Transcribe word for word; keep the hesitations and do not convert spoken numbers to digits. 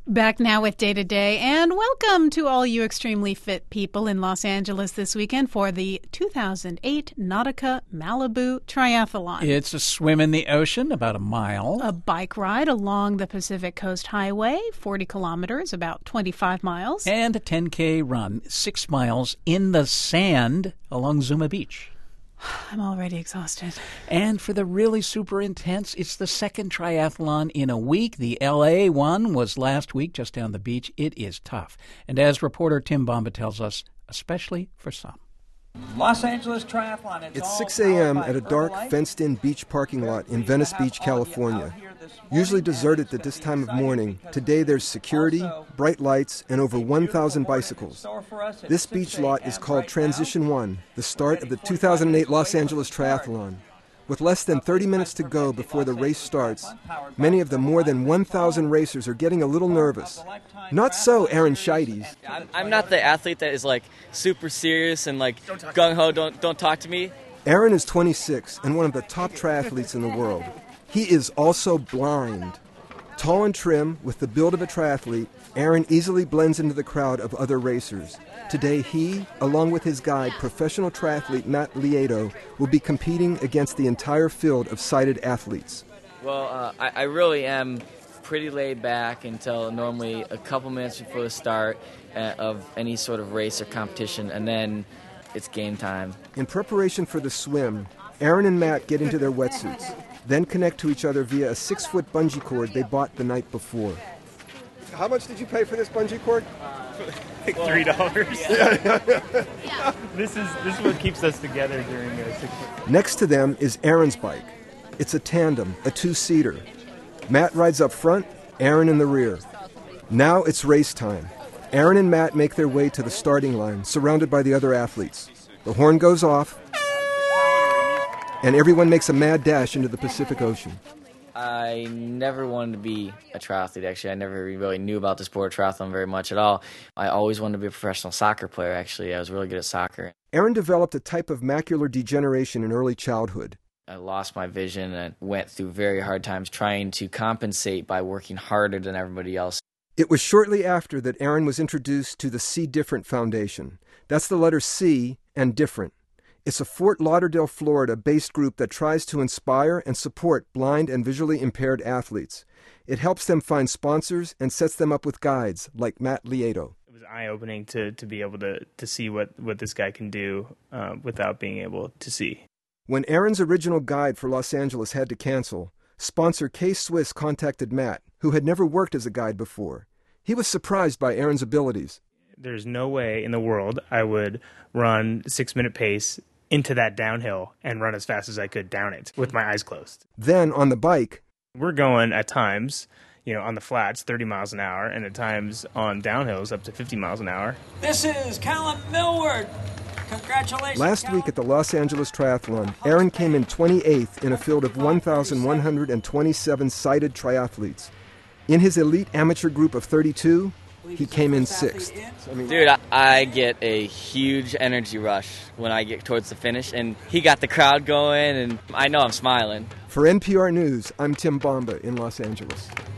Back now with Day to Day, and welcome to all you extremely fit people in Los Angeles this weekend for the two thousand eight Nautica Malibu Triathlon. It's a swim in the ocean, about a mile. A bike ride along the Pacific Coast Highway, forty kilometers, about twenty-five miles. And a ten K run, six miles in the sand along Zuma Beach. I'm already exhausted. And for the really super intense, it's the second triathlon in a week. The L A one was last week just down the beach. It is tough. And as reporter Tim Bomba tells us, especially for some. Los Angeles Triathlon. It's, it's six a.m. at a dark, fenced-in beach parking lot in Venice Beach, California. Usually deserted at this time of morning, today there's security, bright lights, and over one thousand bicycles. This beach lot is called Transition one, the start of the two thousand eight Los Angeles Triathlon. With less than thirty minutes to go before the race starts, many of the more than one thousand racers are getting a little nervous. Not so Aaron Scheides. I'm, I'm not the athlete that is like super serious and like gung-ho, don't, don't talk to me. Aaron is twenty-six and one of the top triathletes in the world. He is also blind. Tall and trim, with the build of a triathlete, Aaron easily blends into the crowd of other racers. Today he, along with his guide, professional triathlete Matt Lieto, will be competing against the entire field of sighted athletes. Well, uh, I, I really am pretty laid back until normally a couple minutes before the start uh, of any sort of race or competition, and then it's game time. In preparation for the swim, Aaron and Matt get into their wetsuits, then connect to each other via a six-foot bungee cord they bought the night before. How much did you pay for this bungee cord? Like three dollars. Yeah. This is this is what keeps us together during a six foot. Next to them is Aaron's bike. It's a tandem, a two-seater. Matt rides up front, Aaron in the rear. Now it's race time. Aaron and Matt make their way to the starting line, surrounded by the other athletes. The horn goes off, and everyone makes a mad dash into the Pacific Ocean. I never wanted to be a triathlete, actually. I never really knew about the sport of triathlon very much at all. I always wanted to be a professional soccer player, actually. I was really good at soccer. Aaron developed a type of macular degeneration in early childhood. I lost my vision and went through very hard times trying to compensate by working harder than everybody else. It was shortly after that Aaron was introduced to the See Different Foundation. That's the letter C and different. It's a Fort Lauderdale, Florida-based group that tries to inspire and support blind and visually impaired athletes. It helps them find sponsors and sets them up with guides like Matt Lieto. It was eye-opening to, to be able to, to see what, what this guy can do uh, without being able to see. When Aaron's original guide for Los Angeles had to cancel, sponsor K-Swiss contacted Matt, who had never worked as a guide before. He was surprised by Aaron's abilities. There's no way in the world I would run six-minute pace into that downhill and run as fast as I could down it with my eyes closed. Then on the bike, we're going at times, you know, on the flats, thirty miles an hour, and at times on downhills up to fifty miles an hour. This is Callum Millward. Congratulations. Last Callum. week at the Los Angeles Triathlon, Aaron came in twenty-eighth in a field of one thousand one hundred twenty-seven sighted triathletes. In his elite amateur group of thirty-two, he came in sixth. I mean, Dude, I, I get a huge energy rush when I get towards the finish, and he got the crowd going, and I know I'm smiling. For N P R News, I'm Tim Bomba in Los Angeles.